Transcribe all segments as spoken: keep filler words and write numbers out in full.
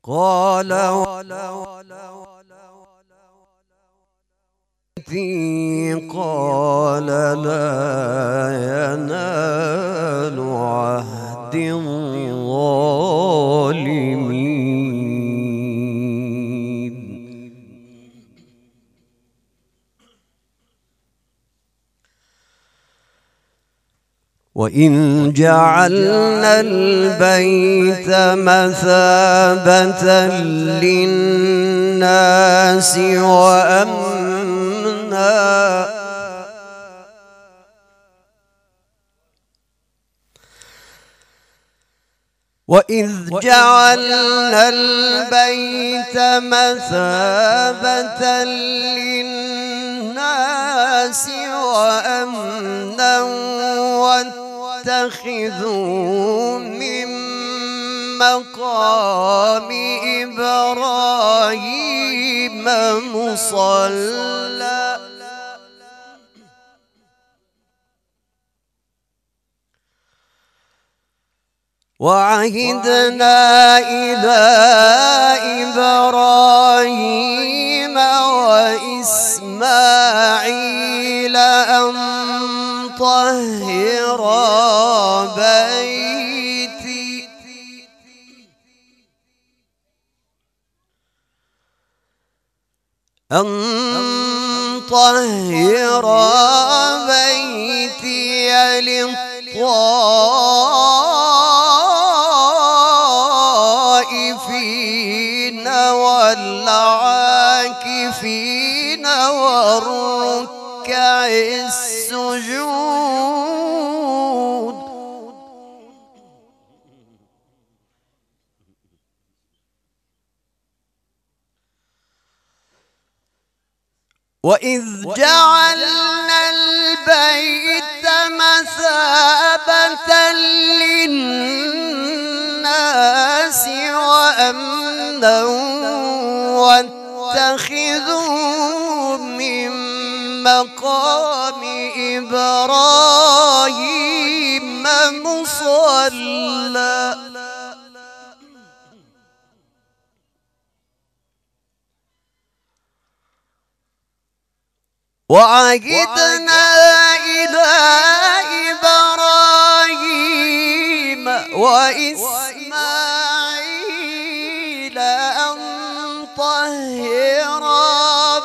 قال قال لا ينال عهد الظالمين. وإن جعلنا البيت مثابة للناس وأمنا وإذ جعلنا البيت مثابة للناس وأمنا واتخذوا من مقام إبراهيم مصلى وعهدنا إلى إبراهيم وإسماعيل أن طهرا بيتي أن طهرا بيتي للطائفين والعاكفين والركع السجود. وإذ جعلنا البيت مثابة للناس وأمنا واتخذوا من مقام إبراهيم مصلى وعهدنا إلى إبراهيم وإسماعيل أن طهرا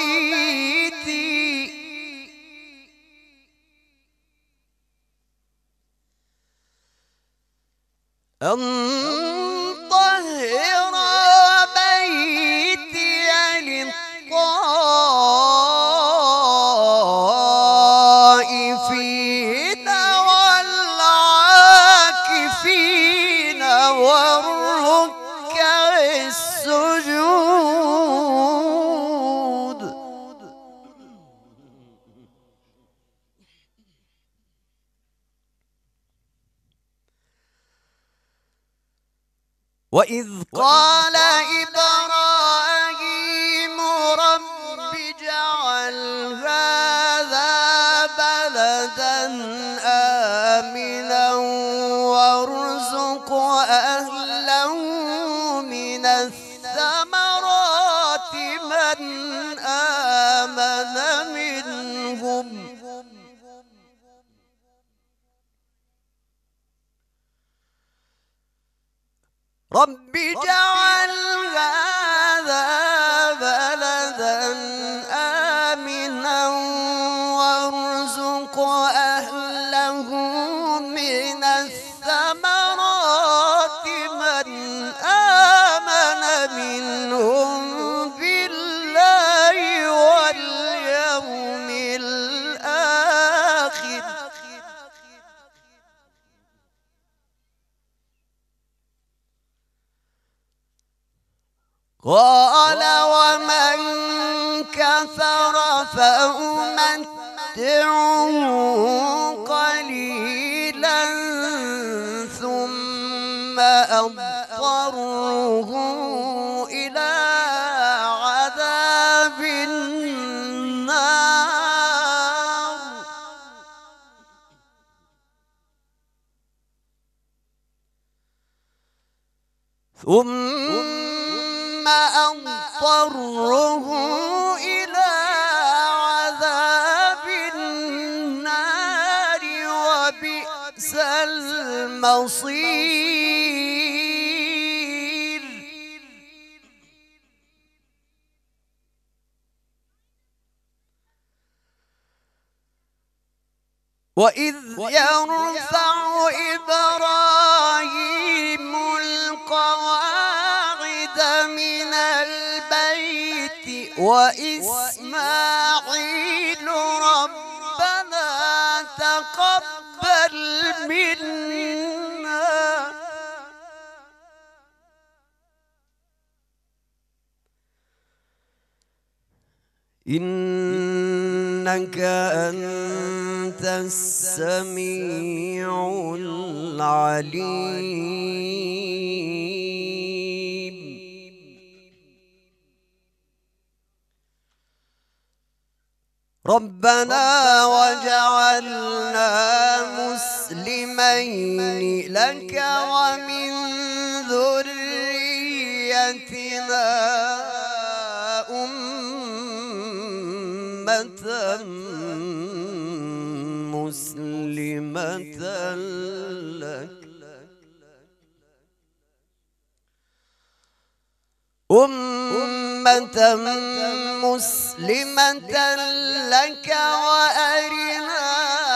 بيتي أن طهرا بيتي للطائفين والعاكفين والركع السجود. وإذ قال إبراهيم رب اجعل هذا بلدا آمنا وارزق أهله من الثمرات من آمن منهم رب اجعل هذا بلدا آمنا وارزق أهله من الثمرات من آمن منهم بالله واليوم الآخر قال ومن كفر فأمتعه قليلا ثم أضطره إلى عذاب النار ثم أضطره إلى عذاب النار وبئس المصير. وإذ يرفع إبراهيم القواعد من البيت وإسماعيل ربنا تقبل منا إنك أنت السميع العليم. ربنا وجعلنا مسلمين لك ومن ذريتنا أمة مسلمة لك أمة مسلمة لك وأرنا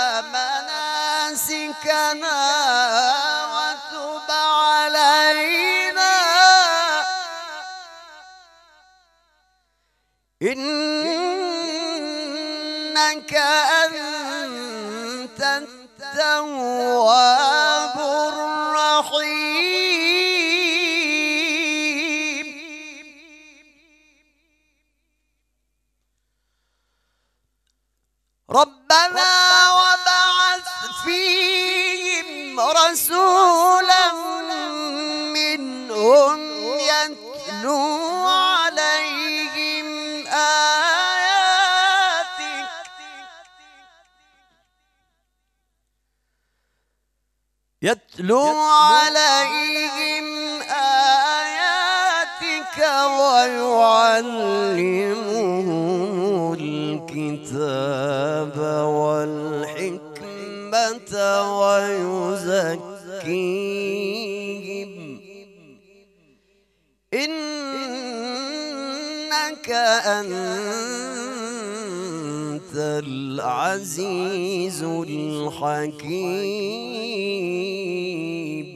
مناسكنا وتب علينا إنك أنت التواب الرحيم. ربنا وبعث فيهم رسولا منهم يتلو عليهم آياتك يتلو عليهم آياتك ويعلمهم الكتاب والحكمة ويزكيهم إنك أنت العزيز الحكيم.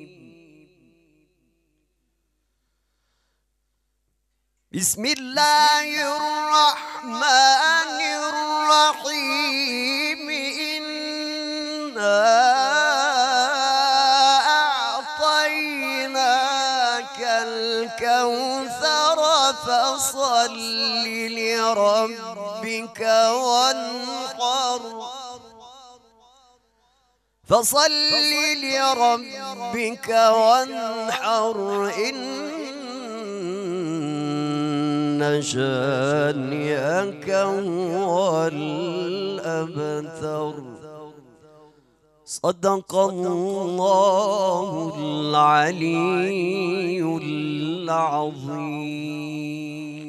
بسم الله الرحمن الرحيم. إنا أعطيناك الكوثر فصل لربك وانحر فصل لربك وانحر إن شانئك هو الأبتر. صدق الله العلي العظيم.